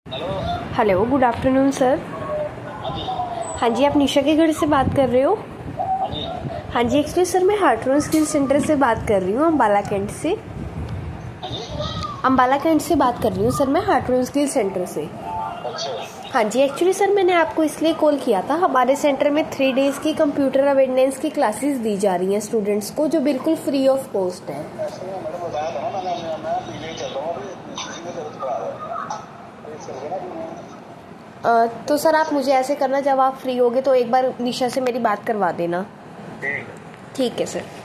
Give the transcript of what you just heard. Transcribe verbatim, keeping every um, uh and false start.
Hello, good afternoon sir. हाँ जी, आप निशा के घर से बात कर रहे हो? हाँ जी, एक्चुअली सर मैं हार्टरोन स्किल सेंटर से बात कर रही हूँ, अम्बाला कैंट से। अम्बाला कैंट से बात कर रही हूँ सर, मैं हार्टरोन स्किल सेंटर से। हाँ जी, एक्चुअली सर मैंने आपको इसलिए कॉल किया था, हमारे सेंटर में थ्री डेज़ की कंप्यूटर अवेयरनेस की क्लासेस दी जा रही हैं स्टूडेंट्स को, जो बिल्कुल फ्री ऑफ कॉस्ट है। अ, तो सर आप मुझे ऐसे करना, जब आप फ्री होगे तो एक बार निशा से मेरी बात करवा देना। ठीक है सर।